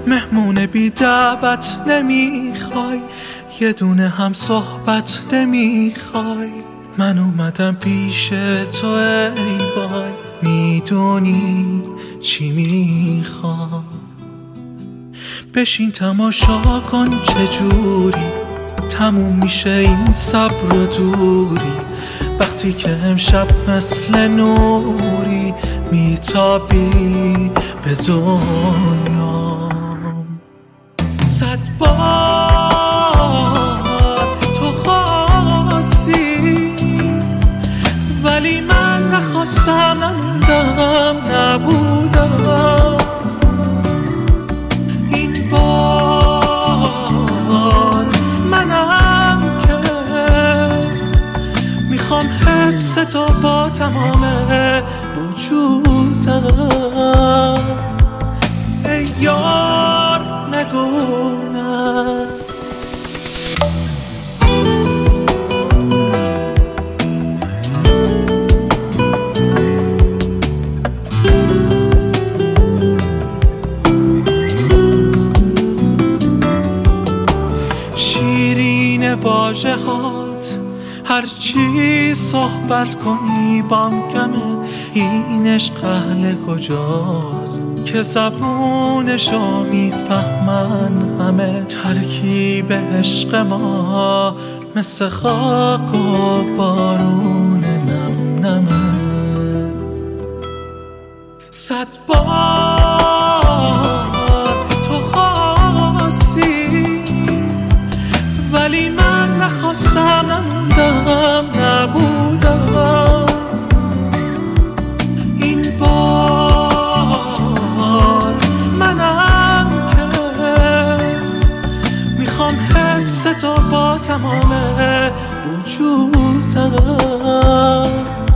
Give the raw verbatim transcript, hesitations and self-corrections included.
مهمون بی دعوت نمیخوای، یه دونه هم صحبت نمیخوای. من اومدم پیش تو ای وای، میدونی چی میخوام؟ بشین تماشا کن چجوری تموم میشه این صبر و دوری، وقتی که امشب مثل نوری میتابی به دنیام. صد بار تو خواستی ولی من نخواستم، نموندم نبودم. این بار منم که میخوام حس تو با تمام وجودم. ای یار نگو نه. شیرین واژه هات هرچی صحبت کنی بام کمه. این عشق اهل کجاست که زبونشو میفهمن همه؟ ترکیب عشق ما مثل خاک و بارون نم نمه. صد بار تو خواستی ولی من نخواستم، نموندم نبودم. این بار منم که میخوام حس تو با تمام وجودم.